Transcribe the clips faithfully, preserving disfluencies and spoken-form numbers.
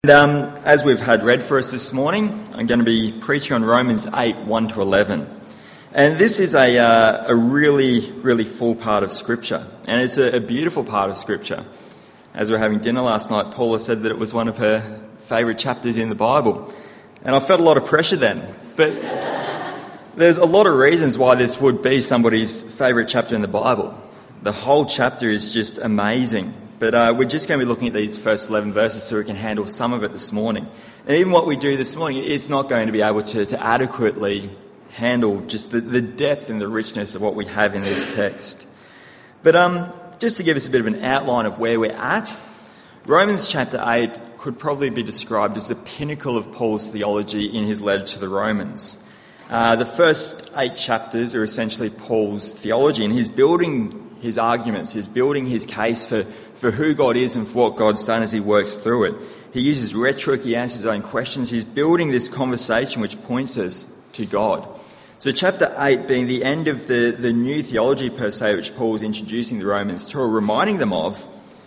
Um, as we've had read for us this morning, I'm going to be preaching on Romans eight, one to eleven. And this is a, uh, a really, really full part of Scripture. And it's a, a beautiful part of Scripture. As we were having dinner last night, Paula said that it was one of her favourite chapters in the Bible. And I felt a lot of pressure then. But there's a lot of reasons why this would be somebody's favourite chapter in the Bible. The whole chapter is just amazing. But uh, we're just going to be looking at these first eleven verses so we can handle some of it this morning. And even what we do this morning, it's not going to be able to, to adequately handle just the, the depth and the richness of what we have in this text. But um, just to give us a bit of an outline of where we're at, Romans chapter eight could probably be described as the pinnacle of Paul's theology in his letter to the Romans. Uh, the first eight chapters are essentially Paul's theology, and he's building his arguments, he's building his case for, for who God is and for what God's done as he works through it. He uses rhetoric, he answers his own questions, he's building this conversation which points us to God. So chapter eight being the end of the, the new theology per se, which Paul was introducing the Romans to, or reminding them of,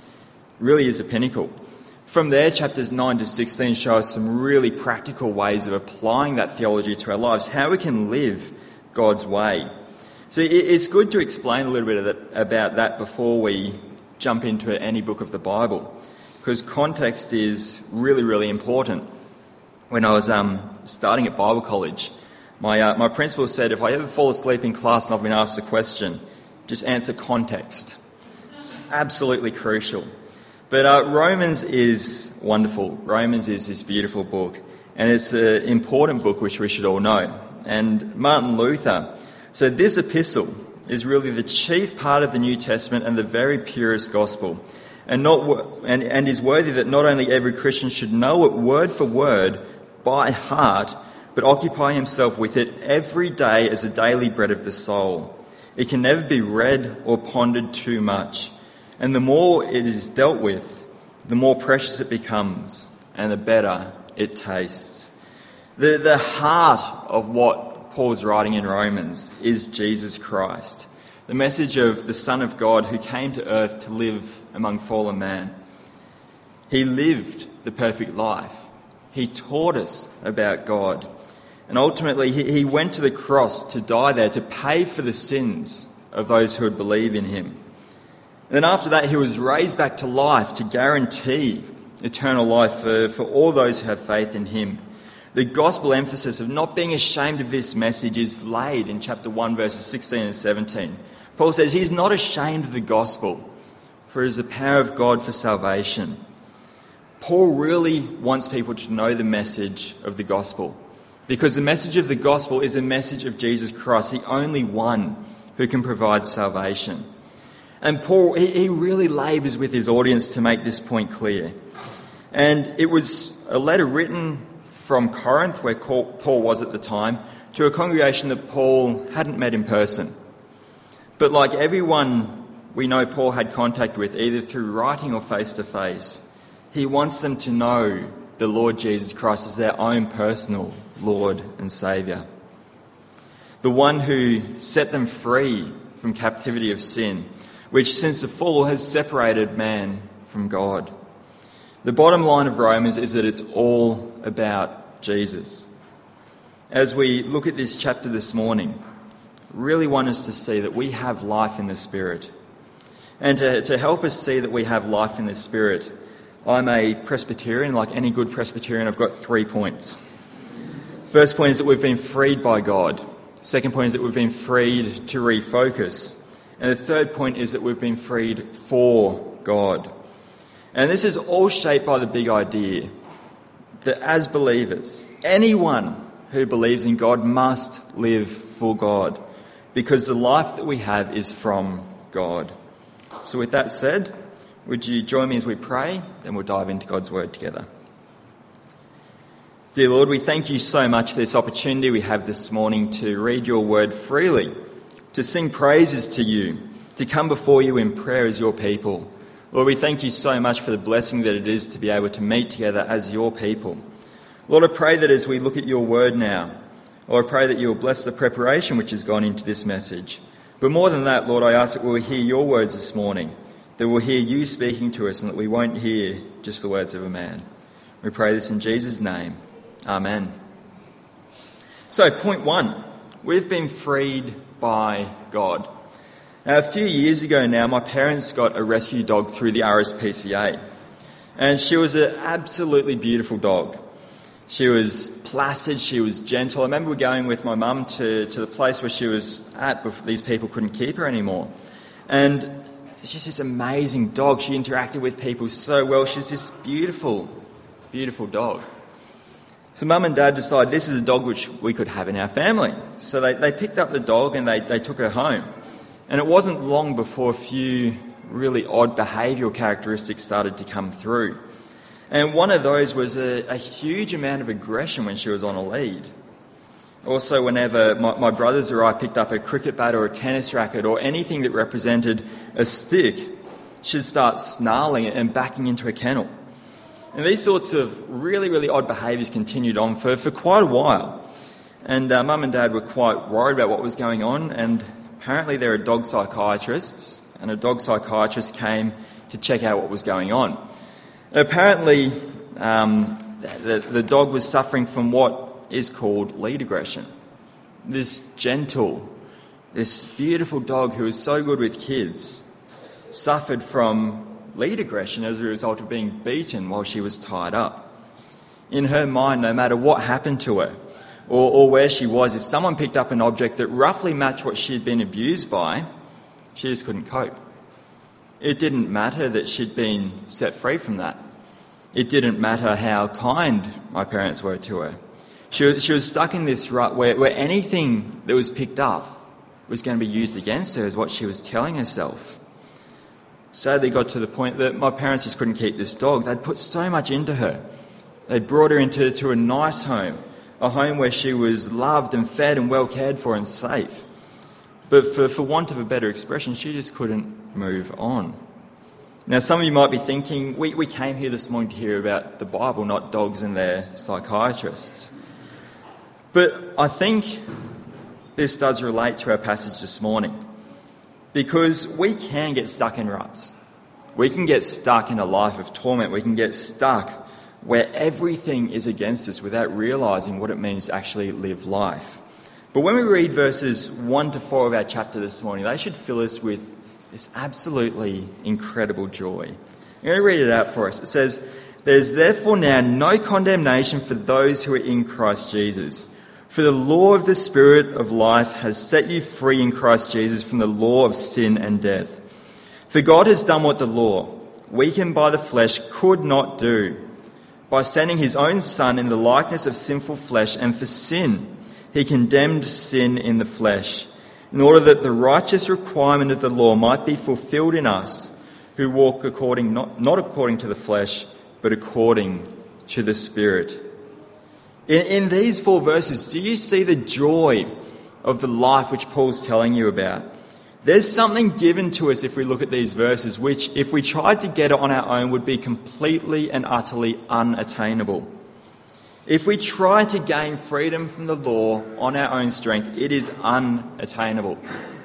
really is a pinnacle. From there, chapters nine to sixteen show us some really practical ways of applying that theology to our lives, how we can live God's way. So it's good to explain a little bit of that, about that before we jump into any book of the Bible, because context is really, really important. When I was um, starting at Bible college, my uh, my principal said, if I ever fall asleep in class and I've been asked a question, just answer context. It's absolutely crucial. But uh, Romans is wonderful. Romans is this beautiful book, and it's an important book which we should all know. And Martin Luther said this epistle is really the chief part of the New Testament and the very purest gospel, and not and, and is worthy that not only every Christian should know it word for word by heart, but occupy himself with it every day as a daily bread of the soul. It can never be read or pondered too much. And the more it is dealt with, the more precious it becomes, and the better it tastes. The, the heart of what Paul's writing in Romans is Jesus Christ, the message of the Son of God who came to earth to live among fallen man. He lived the perfect life. He taught us about God. And ultimately, he, he went to the cross to die there, to pay for the sins of those who would believe in him. Then after that, he was raised back to life to guarantee eternal life for, for all those who have faith in him. The gospel emphasis of not being ashamed of this message is laid in chapter one, verses sixteen and seventeen. Paul says he's not ashamed of the gospel, for it is the power of God for salvation. Paul really wants people to know the message of the gospel, because the message of the gospel is a message of Jesus Christ, the only one who can provide salvation. And Paul, he, he really labours with his audience to make this point clear. And it was a letter written from Corinth, where Paul was at the time, to a congregation that Paul hadn't met in person. But like everyone we know Paul had contact with, either through writing or face-to-face, he wants them to know the Lord Jesus Christ as their own personal Lord and Saviour. The one who set them free from captivity of sin, which since the fall has separated man from God. The bottom line of Romans is that it's all about Jesus. As we look at this chapter this morning, really want us to see that we have life in the Spirit. And to, to help us see that we have life in the Spirit, I'm a Presbyterian. Like any good Presbyterian, I've got three points. First point is that we've been freed by God. Second point is that we've been freed to refocus. And the third point is that we've been freed for God. And this is all shaped by the big idea that as believers, anyone who believes in God must live for God, because the life that we have is from God. So with that said, would you join me as we pray? Then we'll dive into God's word together. Dear Lord, we thank you so much for this opportunity we have this morning to read your word freely, to sing praises to you, to come before you in prayer as your people. Lord, we thank you so much for the blessing that it is to be able to meet together as your people. Lord, I pray that as we look at your word now, Lord, I pray that you'll bless the preparation which has gone into this message. But more than that, Lord, I ask that we'll hear your words this morning, that we'll hear you speaking to us and that we won't hear just the words of a man. We pray this in Jesus' name. Amen. So, point one, we've been freed by God. Now, a few years ago now, my parents got a rescue dog through the R S P C A. And she was an absolutely beautiful dog. She was placid, she was gentle. I remember going with my mum to, to the place where she was at before these people couldn't keep her anymore. And she's this amazing dog. She interacted with people so well. She's this beautiful, beautiful dog. So Mum and Dad decided this is a dog which we could have in our family. So they, they picked up the dog and they, they took her home. And it wasn't long before a few really odd behavioural characteristics started to come through. And one of those was a, a huge amount of aggression when she was on a lead. Also, whenever my, my brothers or I picked up a cricket bat or a tennis racket or anything that represented a stick, she'd start snarling and backing into a kennel. And these sorts of really, really odd behaviours continued on for, for quite a while. And uh, Mum and Dad were quite worried about what was going on, and apparently there are dog psychiatrists, and a dog psychiatrist came to check out what was going on. And apparently um, the, the dog was suffering from what is called lead aggression. This gentle, this beautiful dog who is so good with kids suffered from lead aggression as a result of being beaten while she was tied up. In her mind, no matter what happened to her or, or where she was, if someone picked up an object that roughly matched what she had been abused by, she just couldn't cope. It didn't matter that she'd been set free from that. It didn't matter how kind my parents were to her. She, she was stuck in this rut where, where anything that was picked up was going to be used against her, is what she was telling herself. Sadly, got to the point that my parents just couldn't keep this dog. They'd put so much into her. They'd brought her into to a nice home, a home where she was loved and fed and well cared for and safe. But for, for want of a better expression, she just couldn't move on. Now, some of you might be thinking, we, we came here this morning to hear about the Bible, not dogs and their psychiatrists. But I think this does relate to our passage this morning. Because we can get stuck in ruts. We can get stuck in a life of torment. We can get stuck where everything is against us without realising what it means to actually live life. But when we read verses one to four of our chapter this morning, they should fill us with this absolutely incredible joy. I'm going to read it out for us. It says, "There's therefore now no condemnation for those who are in Christ Jesus. For the law of the Spirit of life has set you free in Christ Jesus from the law of sin and death. For God has done what the law, weakened by the flesh, could not do. By sending his own Son in the likeness of sinful flesh, and for sin, he condemned sin in the flesh, in order that the righteous requirement of the law might be fulfilled in us, who walk according not, not according to the flesh, but according to the Spirit." In, in these four verses, do you see the joy of the life which Paul's telling you about? There's something given to us if we look at these verses, which if we tried to get it on our own would be completely and utterly unattainable. If we try to gain freedom from the law on our own strength, it is unattainable.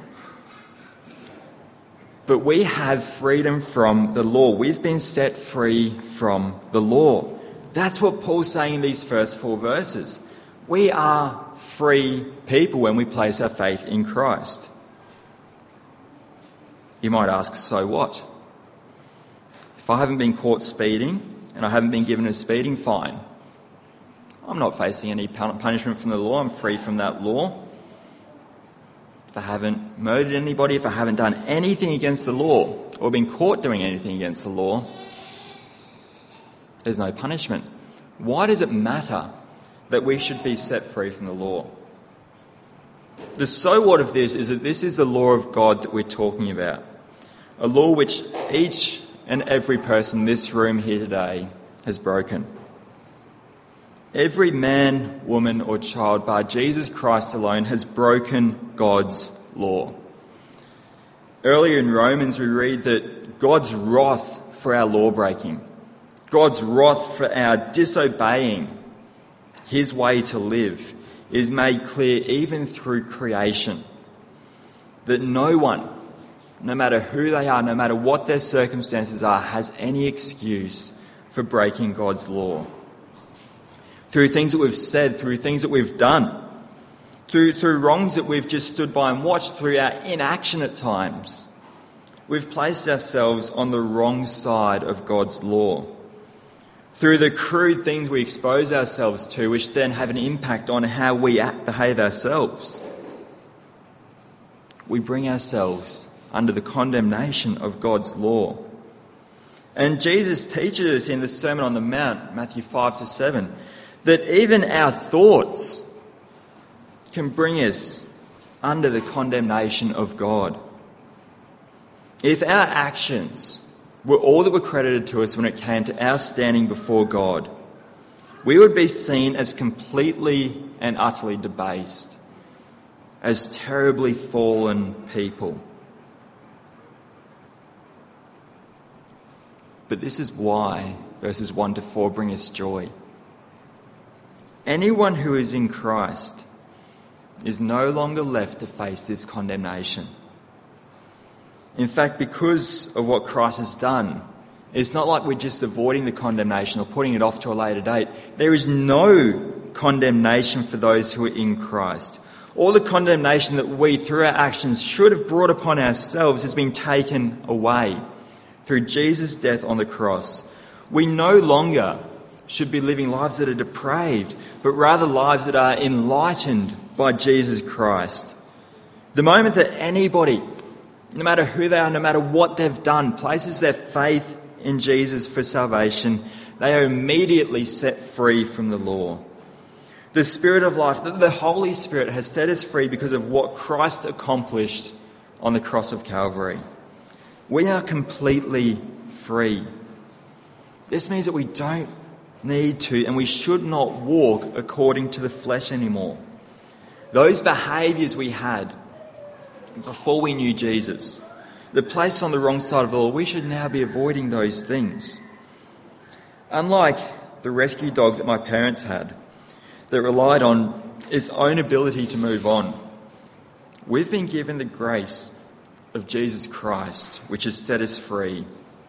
But we have freedom from the law. We've been set free from the law. That's what Paul's saying in these first four verses. We are free people when we place our faith in Christ. You might ask, so what? If I haven't been caught speeding and I haven't been given a speeding fine, I'm not facing any punishment from the law. I'm free from that law. If I haven't murdered anybody, if I haven't done anything against the law or been caught doing anything against the law, there's no punishment. Why does it matter that we should be set free from the law? The so what of this is that this is the law of God that we're talking about. A law which each and every person in this room here today has broken. Every man, woman or child, bar Jesus Christ alone, has broken God's law. Earlier in Romans we read that God's wrath for our law breaking, God's wrath for our disobeying his way to live, is made clear even through creation. That no one, no matter who they are, no matter what their circumstances are, has any excuse for breaking God's law. through things that we've said, through things that we've done, through, through wrongs that we've just stood by and watched, through our inaction at times. We've placed ourselves on the wrong side of God's law. Through the crude things we expose ourselves to, which then have an impact on how we act, behave ourselves. We bring ourselves under the condemnation of God's law. And Jesus teaches us in the Sermon on the Mount, Matthew five to seven, that even our thoughts can bring us under the condemnation of God. If our actions were all that were credited to us when it came to our standing before God, we would be seen as completely and utterly debased, as terribly fallen people. But this is why verses one to four bring us joy. Anyone who is in Christ is no longer left to face this condemnation. In fact, because of what Christ has done, it's not like we're just avoiding the condemnation or putting it off to a later date. There is no condemnation for those who are in Christ. All the condemnation that we, through our actions, should have brought upon ourselves has been taken away through Jesus' death on the cross. We no longer should be living lives that are depraved, but rather lives that are enlightened by Jesus Christ. The moment that anybody, no matter who they are, no matter what they've done, places their faith in Jesus for salvation, they are immediately set free from the law. The Spirit of life, the Holy Spirit, has set us free because of what Christ accomplished on the cross of Calvary. We are completely free. This means that we don't need to and we should not walk according to the flesh anymore. Those behaviours we had before we knew Jesus, the place on the wrong side of the law, we should now be avoiding those things. Unlike the rescue dog that my parents had, that relied on its own ability to move on, we've been given the grace of Jesus Christ, which has set us free.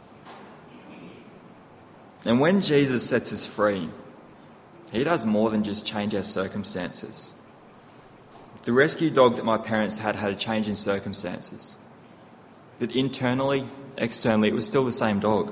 And when Jesus sets us free, he does more than just change our circumstances. The rescue dog that my parents had had a change in circumstances. But internally, externally, it was still the same dog.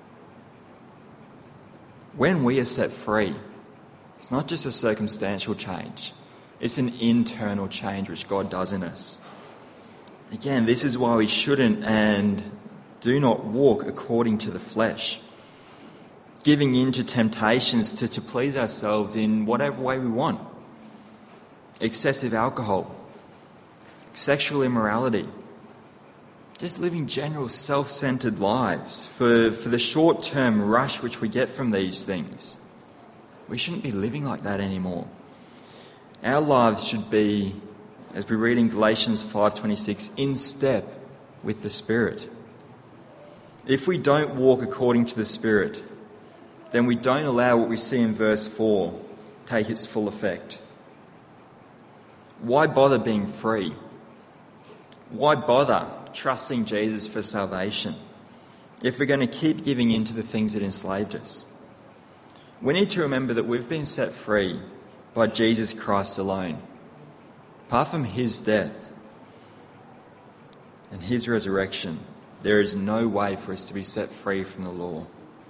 When we are set free, it's not just a circumstantial change. It's an internal change which God does in us. Again, this is why we shouldn't and do not walk according to the flesh, giving in to temptations to, to please ourselves in whatever way we want. Excessive alcohol, sexual immorality, just living general self-centered lives for, for the short-term rush which we get from these things. We shouldn't be living like that anymore. Our lives should be, as we read in Galatians five twenty-six, in step with the Spirit. If we don't walk according to the Spirit, then we don't allow what we see in verse four take its full effect. Why bother being free? Why bother trusting Jesus for salvation if we're going to keep giving in to the things that enslaved us? We need to remember that we've been set free by Jesus Christ alone. Apart from his death and his resurrection, there is no way for us to be set free from the law.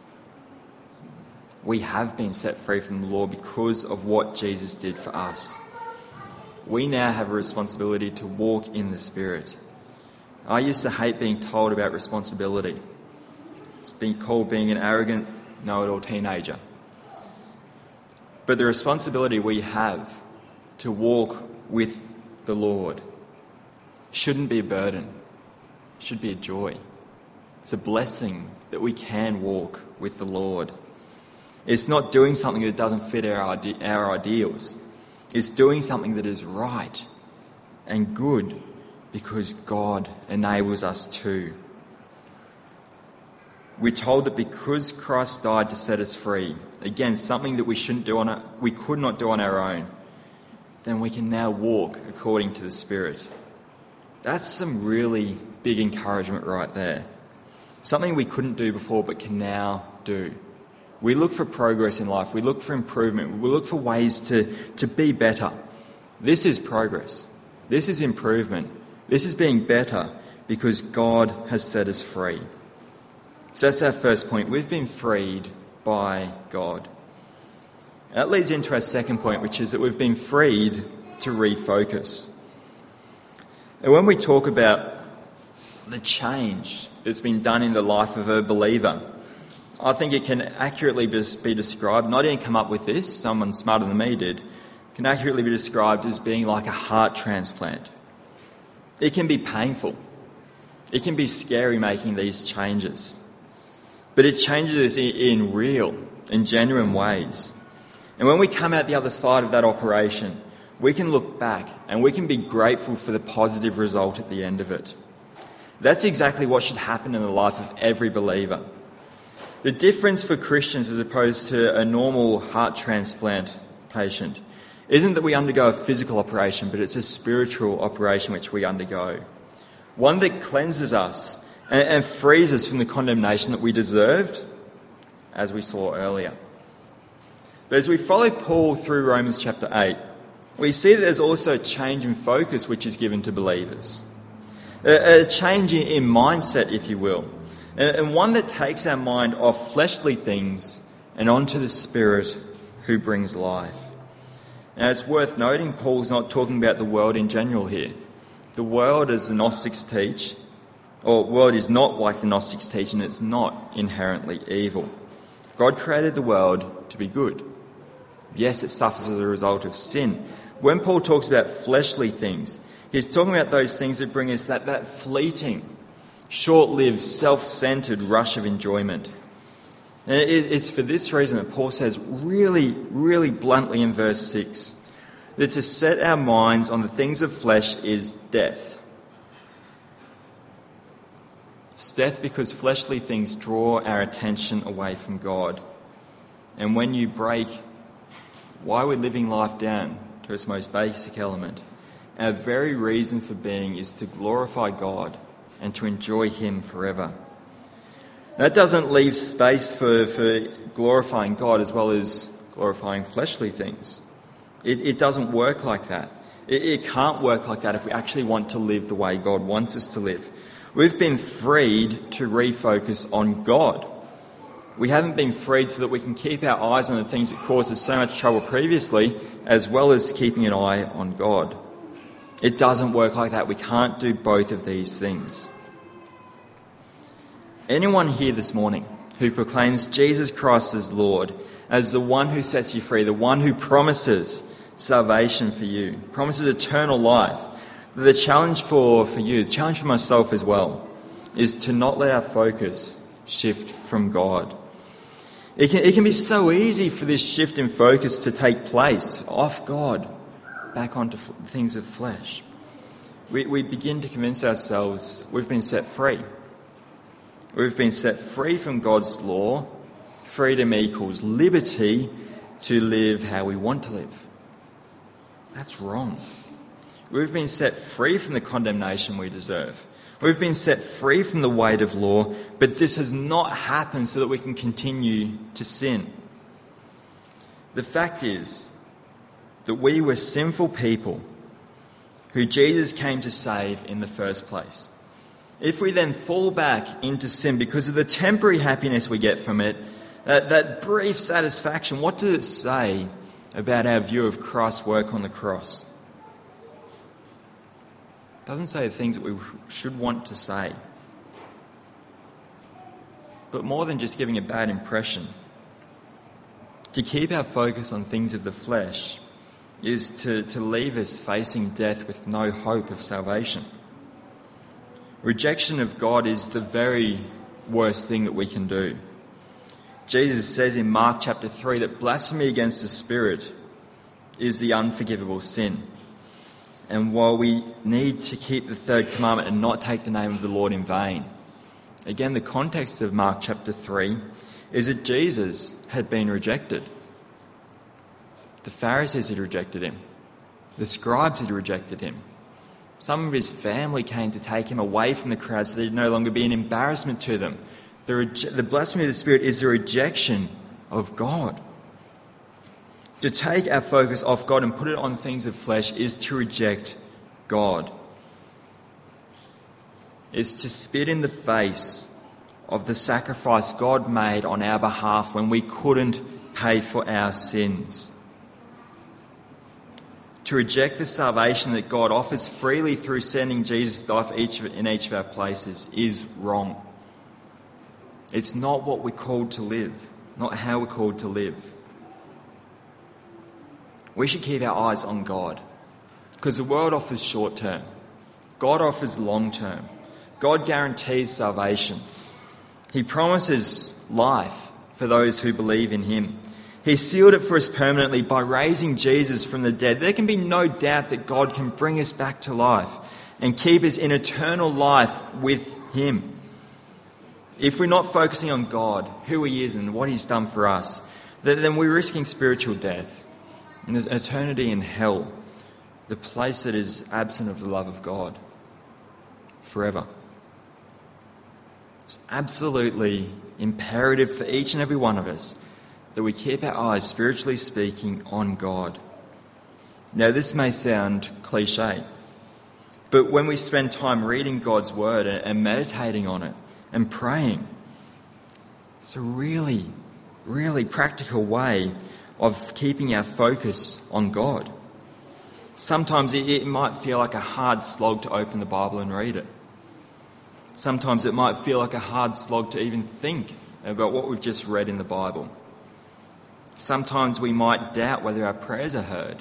We have been set free from the law because of what Jesus did for us. We now have a responsibility to walk in the Spirit. I used to hate being told about responsibility. It's been called being an arrogant, know-it-all teenager. But the responsibility we have to walk with the Lord shouldn't be a burden. It should be a joy. It's a blessing that we can walk with the Lord. It's not doing something that doesn't fit our ide- our ideals. It's doing something that is right and good because God enables us to. We're told that because Christ died to set us free, again, something that we shouldn't do on our, we could not do on our own, then we can now walk according to the Spirit. That's some really big encouragement right there. Something we couldn't do before but can now do. We look for progress in life. We look for improvement. We look for ways to, to be better. This is progress. This is improvement. This is being better because God has set us free. So that's our first point. We've been freed by God. And that leads into our second point, which is that we've been freed to refocus. And when we talk about the change that's been done in the life of a believer, I think it can accurately be described, not even come up with this, someone smarter than me did, can accurately be described as being like a heart transplant. It can be painful. It can be scary making these changes. But it changes us in, in real and genuine ways. And when we come out the other side of that operation, we can look back and we can be grateful for the positive result at the end of it. That's exactly what should happen in the life of every believer. The difference for Christians as opposed to a normal heart transplant patient isn't that we undergo a physical operation, but it's a spiritual operation which we undergo. One that cleanses us and, and frees us from the condemnation that we deserved, as we saw earlier. But as we follow Paul through Romans chapter eight, we see that there's also a change in focus which is given to believers. A, a change in, in mindset, if you will. And, and one that takes our mind off fleshly things and onto the Spirit who brings life. Now, it's worth noting Paul's not talking about the world in general here. The world, as the Gnostics teach, or world is not like the Gnostics teach, and it's not inherently evil. God created the world to be good. Yes, it suffers as a result of sin. When Paul talks about fleshly things, he's talking about those things that bring us that, that fleeting, short-lived, self-centered rush of enjoyment. And it, it's for this reason that Paul says really, really bluntly in verse six, that to set our minds on the things of flesh is death. It's death because fleshly things draw our attention away from God. And when you break why we're living life down to its most basic element, our very reason for being is to glorify God and to enjoy Him forever. That doesn't leave space for, for glorifying God as well as glorifying fleshly things. It, it doesn't work like that. It, it can't work like that if we actually want to live the way God wants us to live. We've been freed to refocus on God. We haven't been freed so that we can keep our eyes on the things that caused us so much trouble previously, as well as keeping an eye on God. It doesn't work like that. We can't do both of these things. Anyone here this morning who proclaims Jesus Christ as Lord, as the one who sets you free, the one who promises salvation for you, promises eternal life, the challenge for, for you, the challenge for myself as well, is to not let our focus shift from God. It can, it can be so easy for this shift in focus to take place off God, back onto f- things of flesh. We, we begin to convince ourselves we've been set free. We've been set free from God's law. Freedom equals liberty to live how we want to live. That's wrong. We've been set free from the condemnation we deserve. We've been set free from the weight of law, but this has not happened so that we can continue to sin. The fact is that we were sinful people who Jesus came to save in the first place. If we then fall back into sin because of the temporary happiness we get from it, that, that brief satisfaction, what does it say about our view of Christ's work on the cross? It doesn't say the things that we should want to say. But more than just giving a bad impression, to keep our focus on things of the flesh is to, to leave us facing death with no hope of salvation. Rejection of God is the very worst thing that we can do. Jesus says in Mark chapter three that blasphemy against the Spirit is the unforgivable sin. And while we need to keep the third commandment and not take the name of the Lord in vain, again, the context of Mark chapter three is that Jesus had been rejected. The Pharisees had rejected him. The scribes had rejected him. Some of his family came to take him away from the crowd so that he'd no longer be an embarrassment to them. The, rege- the blasphemy of the Spirit is the rejection of God. To take our focus off God and put it on things of flesh is to reject God. It's to spit in the face of the sacrifice God made on our behalf when we couldn't pay for our sins. To reject the salvation that God offers freely through sending Jesus to die for each of, in each of our places is wrong. It's not what we're called to live, not how we're called to live. We should keep our eyes on God, because the world offers short term. God offers long term. God guarantees salvation. He promises life for those who believe in him. He sealed it for us permanently by raising Jesus from the dead. There can be no doubt that God can bring us back to life and keep us in eternal life with him. If we're not focusing on God, who he is and what he's done for us, then we're risking spiritual death. And there's eternity in hell, the place that is absent of the love of God forever. It's absolutely imperative for each and every one of us that we keep our eyes, spiritually speaking, on God. Now, this may sound cliche, but when we spend time reading God's word and meditating on it and praying, it's a really, really practical way of keeping our focus on God. Sometimes it, it might feel like a hard slog to open the Bible and read it. Sometimes it might feel like a hard slog to even think about what we've just read in the Bible. Sometimes we might doubt whether our prayers are heard.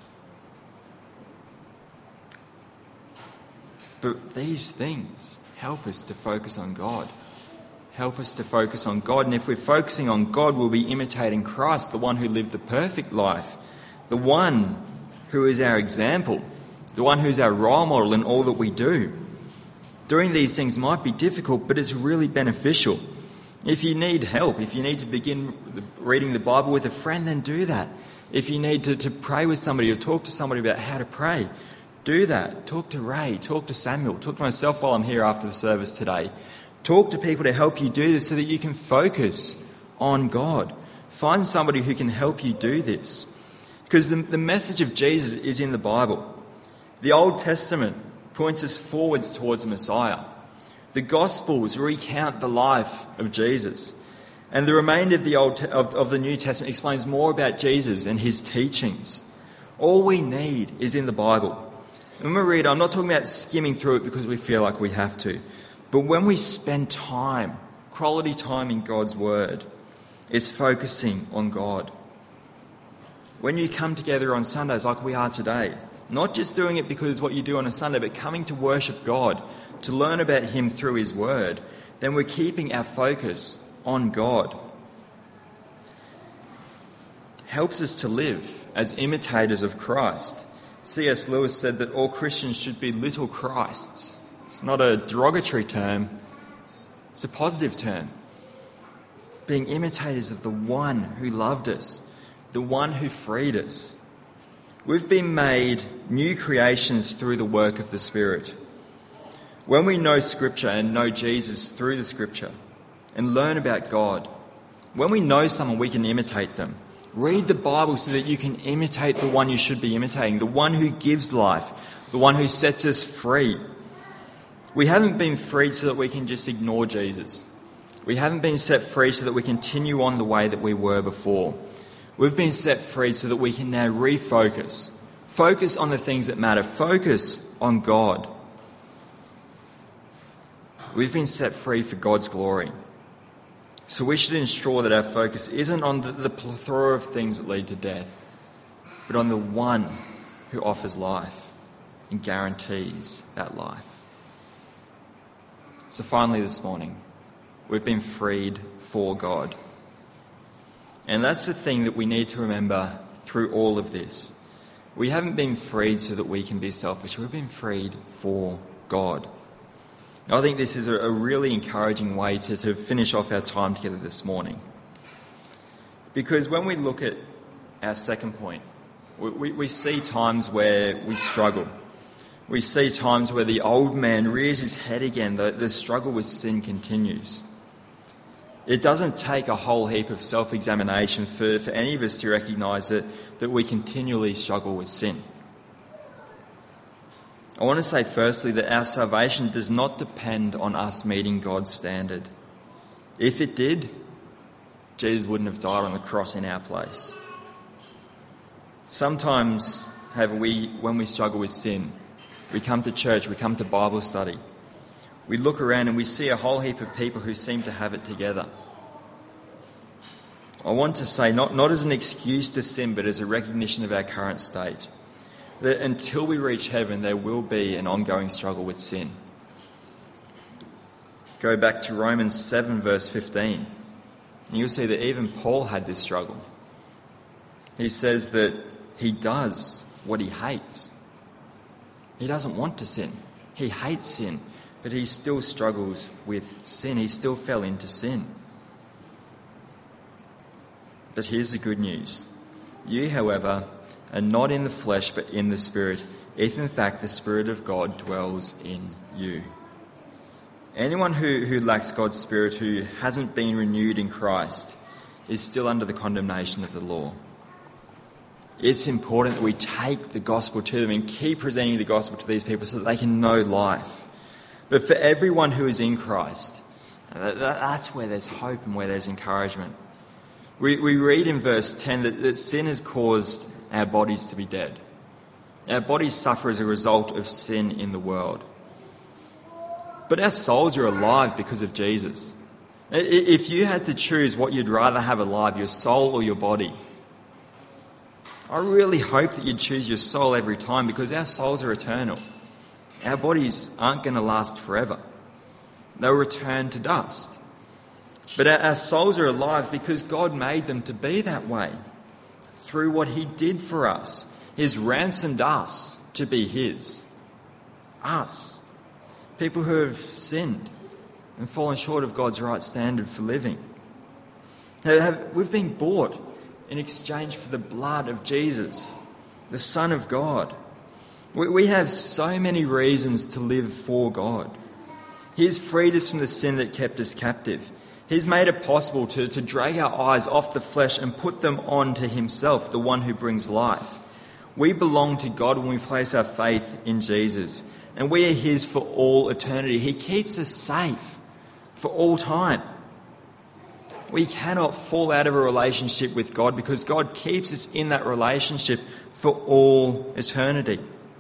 But these things help us to focus on God. Help us to focus on God. And if we're focusing on God, we'll be imitating Christ, the one who lived the perfect life, the one who is our example, the one who's our role model in all that we do. Doing these things might be difficult, but it's really beneficial. If you need help, if you need to begin reading the Bible with a friend, then do that. If you need to, to pray with somebody or talk to somebody about how to pray, do that. Talk to Ray, talk to Samuel, talk to myself while I'm here after the service today. Talk to people to help you do this so that you can focus on God. Find somebody who can help you do this. Because the, the message of Jesus is in the Bible. The Old Testament points us forwards towards the Messiah. The Gospels recount the life of Jesus. And the remainder of the, Old Te- of, of the New Testament explains more about Jesus and his teachings. All we need is in the Bible. And when we read, I'm not talking about skimming through it because we feel like we have to. But when we spend time, quality time in God's Word, it's focusing on God. When you come together on Sundays like we are today, not just doing it because it's what you do on a Sunday, but coming to worship God, to learn about him through his Word, then we're keeping our focus on God. Helps us to live as imitators of Christ. C S Lewis said that all Christians should be little Christs. It's not a derogatory term, it's a positive term. Being imitators of the one who loved us, the one who freed us. We've been made new creations through the work of the Spirit. When we know Scripture and know Jesus through the Scripture and learn about God, when we know someone, we can imitate them. Read the Bible so that you can imitate the one you should be imitating, the one who gives life, the one who sets us free. We haven't been freed so that we can just ignore Jesus. We haven't been set free so that we continue on the way that we were before. We've been set free so that we can now refocus. Focus on the things that matter. Focus on God. We've been set free for God's glory. So we should ensure that our focus isn't on the, the plethora of things that lead to death, but on the one who offers life and guarantees that life. So finally this morning, we've been freed for God. And that's the thing that we need to remember through all of this. We haven't been freed so that we can be selfish. We've been freed for God. I think this is a really encouraging way to, to finish off our time together this morning. Because when we look at our second point, we, we, we see times where we struggle. We see times where the old man rears his head again, the, the struggle with sin continues. It doesn't take a whole heap of self-examination for, for any of us to recognise that, that we continually struggle with sin. I want to say firstly that our salvation does not depend on us meeting God's standard. If it did, Jesus wouldn't have died on the cross in our place. Sometimes, however, we, when we struggle with sin, we come to church, we come to Bible study, we look around and we see a whole heap of people who seem to have it together. I want to say, not, not as an excuse to sin, but as a recognition of our current state, that until we reach heaven, there will be an ongoing struggle with sin. Go back to Romans seven, verse fifteen, and you'll see that even Paul had this struggle. He says that he does what he hates. He doesn't want to sin. He hates sin, but he still struggles with sin. He still fell into sin. But here's the good news. You, however, are not in the flesh, but in the Spirit, if in fact the Spirit of God dwells in you. Anyone who, who lacks God's Spirit, who hasn't been renewed in Christ, is still under the condemnation of the law. It's important that we take the gospel to them and keep presenting the gospel to these people so that they can know life. But for everyone who is in Christ, that's where there's hope and where there's encouragement. We, we read in verse ten that, that sin has caused our bodies to be dead. Our bodies suffer as a result of sin in the world. But our souls are alive because of Jesus. If you had to choose what you'd rather have alive, your soul or your body, I really hope that you'd choose your soul every time, because our souls are eternal. Our bodies aren't going to last forever. They'll return to dust. But our, our souls are alive because God made them to be that way through what he did for us. He's ransomed us to be his. Us. People who have sinned and fallen short of God's right standard for living. We've been bought in exchange for the blood of Jesus, the Son of God. We have so many reasons to live for God. He's freed us from the sin that kept us captive. He's made it possible to, to drag our eyes off the flesh and put them on to himself, the one who brings life. We belong to God when we place our faith in Jesus, and we are his for all eternity. He keeps us safe for all time. We cannot fall out of a relationship with God because God keeps us in that relationship for all eternity.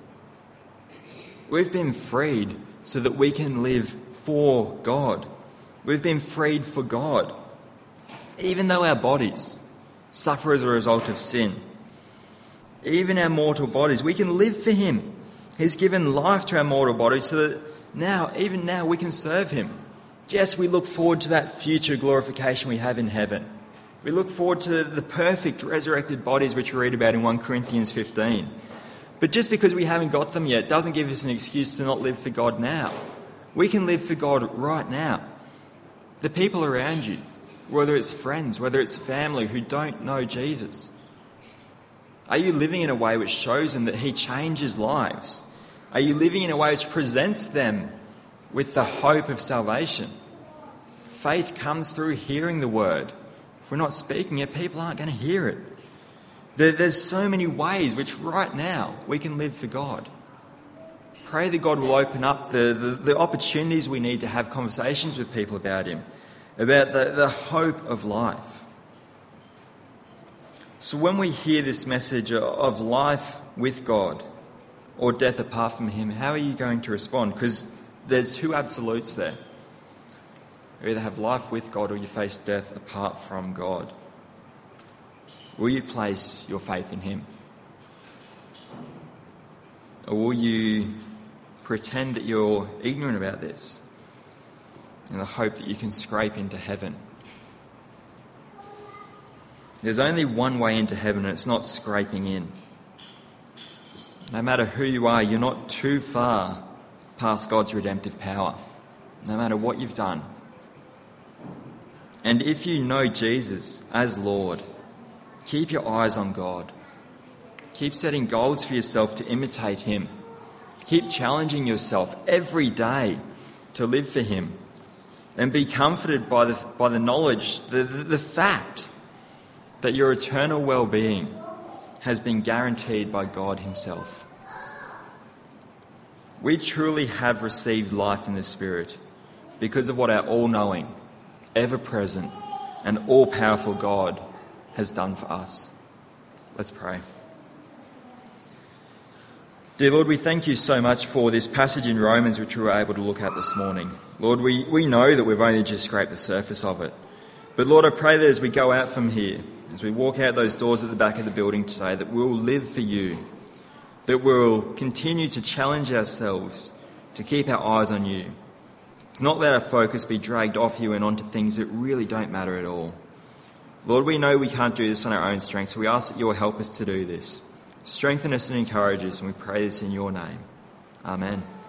We've been freed so that we can live for God. We've been freed for God, even though our bodies suffer as a result of sin. Even our mortal bodies, we can live for him. He's given life to our mortal bodies so that now, even now, we can serve him. Yes, we look forward to that future glorification we have in heaven. We look forward to the perfect resurrected bodies which we read about in First Corinthians fifteen. But just because we haven't got them yet doesn't give us an excuse to not live for God now. We can live for God right now. The people around you, whether it's friends, whether it's family who don't know Jesus, are you living in a way which shows them that he changes lives? Are you living in a way which presents them with the hope of salvation? Faith comes through hearing the word. If we're not speaking it, people aren't going to hear it. There, there's so many ways which right now we can live for God. Pray that God will open up the, the, the opportunities we need to have conversations with people about him, about the, the hope of life. So when we hear this message of life with God or death apart from him, how are you going to respond? Because there's two absolutes there. You either have life with God or you face death apart from God. Will you place your faith in him? Or will you pretend that you're ignorant about this in the hope that you can scrape into heaven? There's only one way into heaven, and it's not scraping in. No matter who you are, you're not too far past God's redemptive power, no matter what you've done. And if you know Jesus as Lord, keep your eyes on God. Keep setting goals for yourself to imitate him. Keep challenging yourself every day to live for him. And be comforted by the, by the knowledge, the, the, the fact that your eternal well-being has been guaranteed by God himself. We truly have received life in the Spirit because of what our all-knowing, ever-present and all-powerful God has done for us. Let's pray. Dear Lord, we thank you so much for this passage in Romans which we were able to look at this morning. Lord, we, we know that we've only just scraped the surface of it. But Lord, I pray that as we go out from here, as we walk out those doors at the back of the building today, that we'll live for you, that we'll continue to challenge ourselves to keep our eyes on you, not let our focus be dragged off you and onto things that really don't matter at all. Lord, we know we can't do this on our own strength, so we ask that you'll help us to do this. Strengthen us and encourage us, and we pray this in your name. Amen.